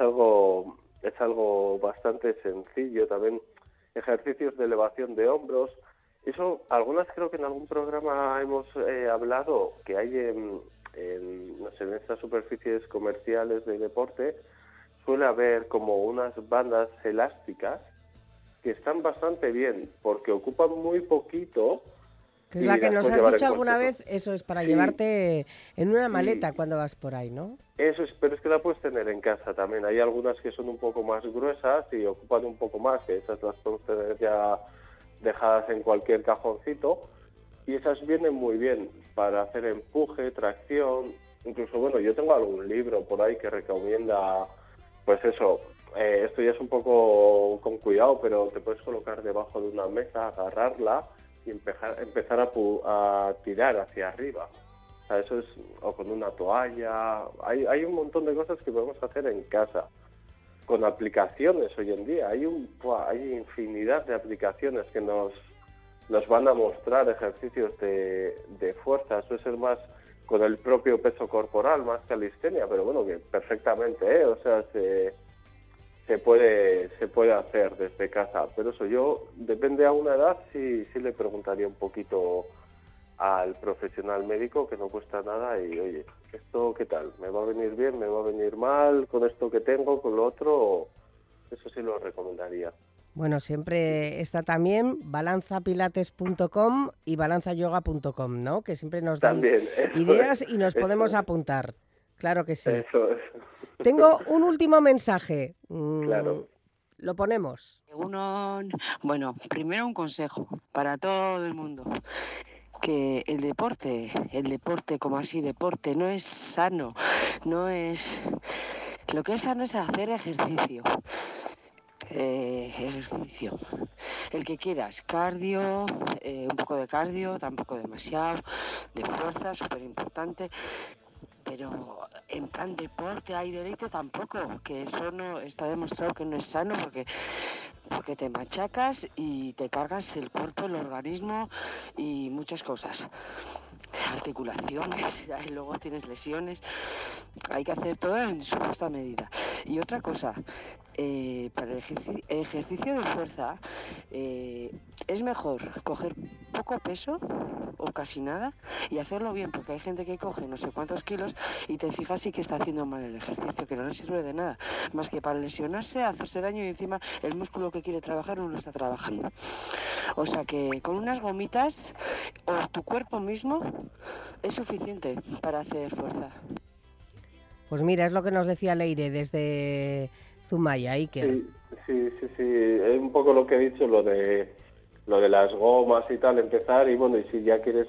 algo bastante sencillo. También ejercicios de elevación de hombros. Eso, algunas creo que en algún programa hemos hablado, que hay en estas superficies comerciales de deporte, suele haber como unas bandas elásticas que están bastante bien, porque ocupan muy poquito. Que es la que nos has dicho alguna vez, eso es para llevarte en una maleta cuando vas por ahí, ¿no? Eso es, pero es que la puedes tener en casa también. Hay algunas que son un poco más gruesas y ocupan un poco más, que esas las podemos tener ya dejadas en cualquier cajoncito, y esas vienen muy bien para hacer empuje, tracción, incluso, yo tengo algún libro por ahí que recomienda, pues eso, esto ya es un poco con cuidado, pero te puedes colocar debajo de una mesa, agarrarla y empezar a tirar hacia arriba. O sea, eso es, o con una toalla, hay un montón de cosas que podemos hacer en casa. Con aplicaciones hoy en día, hay infinidad de aplicaciones que nos van a mostrar ejercicios de fuerza. Suele ser más con el propio peso corporal, más calistenia, pero que perfectamente, o sea, se puede hacer desde casa. Pero eso, yo, depende a una edad, sí le preguntaría un poquito al profesional médico, que no cuesta nada, y oye, ¿esto qué tal? ¿Me va a venir bien? ¿Me va a venir mal? ¿Con esto que tengo? ¿Con lo otro? Eso sí lo recomendaría. Bueno, siempre está también balanzapilates.com y balanzayoga.com, ¿no? Que siempre nos dais ideas y nos podemos apuntar. Claro que sí. Eso es. Tengo un último mensaje. Claro. Lo ponemos. Bueno, primero un consejo para todo el mundo. Que el deporte como así deporte, no es sano, no es Lo que es sano es hacer ejercicio. Ejercicio. El que quieras, cardio, un poco de cardio, tampoco demasiado, de fuerza, súper importante. Pero en plan deporte, hay deleite tampoco, que eso no está demostrado que no es sano porque te machacas y te cargas el cuerpo, el organismo y muchas cosas. Articulaciones, y luego tienes lesiones. Hay que hacer todo en su justa medida. Y otra cosa, para el ejercicio de fuerza es mejor coger poco peso o casi nada y hacerlo bien, porque hay gente que coge no sé cuántos kilos y te fijas y que está haciendo mal el ejercicio, que no le sirve de nada, más que para lesionarse, hacerse daño y encima el músculo que quiere trabajar no lo está trabajando. O sea que con unas gomitas o tu cuerpo mismo es suficiente para hacer fuerza. Pues mira, es lo que nos decía Leire desde Zumaya, Iker. Sí, es un poco lo que he dicho, lo de las gomas y tal, empezar, y bueno, y si ya quieres,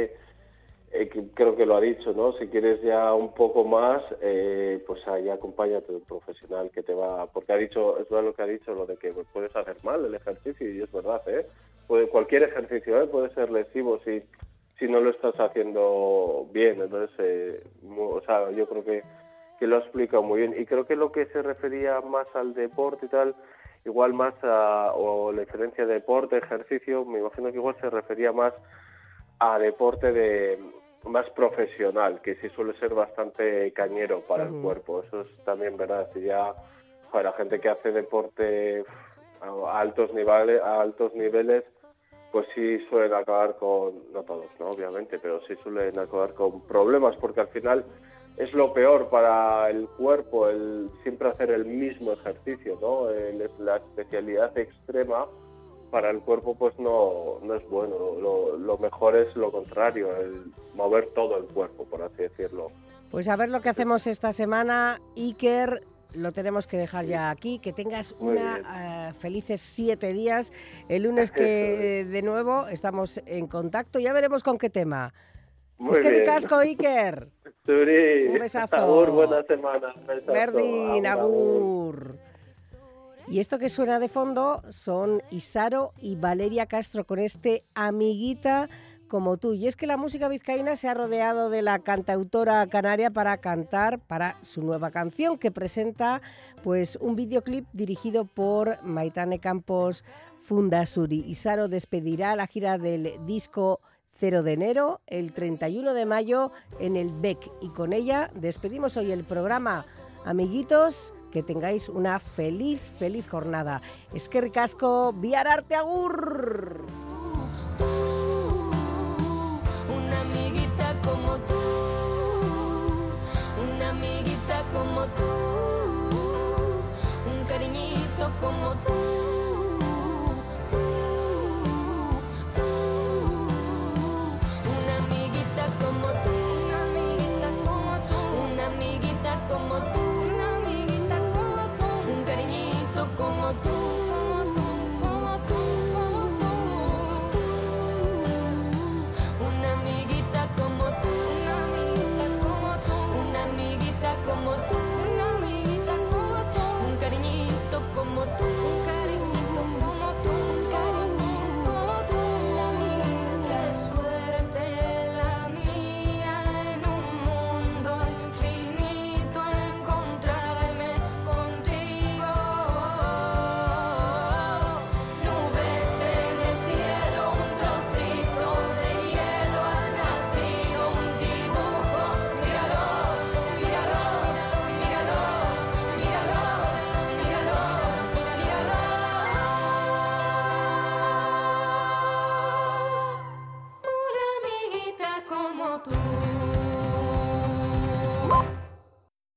creo que lo ha dicho, ¿no? Si quieres ya un poco más, pues ahí acompáñate de un profesional que te va, porque ha dicho, es verdad lo que ha dicho, lo de que puedes hacer mal el ejercicio, y es verdad, cualquier ejercicio, puede ser lesivo si no lo estás haciendo bien, entonces, o sea, yo creo que lo ha explicado muy bien, y creo que lo que se refería más al deporte y tal, igual más o la diferencia de deporte, ejercicio, me imagino que igual se refería más a deporte más profesional, que sí suele ser bastante cañero para el cuerpo, eso es también verdad, si ya la gente que hace deporte a altos niveles, pues sí suelen acabar con, no todos, ¿no? Obviamente, pero sí suelen acabar con problemas, porque al final es lo peor para el cuerpo, el siempre hacer el mismo ejercicio, ¿no? La especialidad extrema para el cuerpo pues no es bueno, lo mejor es lo contrario, el mover todo el cuerpo, por así decirlo. Pues a ver lo que hacemos esta semana, Iker. Lo tenemos que dejar ya aquí. Que tengas felices 7 días. El lunes que de nuevo estamos en contacto. Ya veremos con qué tema. Es que ricasco, Iker. Suri. Un besazo. Agur, buena semana. Besazo. Berdin, agur. Y esto que suena de fondo son Isaro y Valeria Castro con este Amiguita como tú. Y es que la música vizcaína se ha rodeado de la cantautora canaria para cantar para su nueva canción, que presenta pues un videoclip dirigido por Maitane Campos Fundasuri. Isaro despedirá la gira del disco 0 de enero, el 31 de mayo en el BEC. Y con ella despedimos hoy el programa. Amiguitos, que tengáis una feliz jornada. Eskerrik asko, bihar arte, agur. Una amiguita como tú, una amiguita como tú, un cariñito como tú. Una amiguita como tú, una amiguita como tú, una amiguita como tú, una amiguita como tú, un cariñito como tú. Como tú.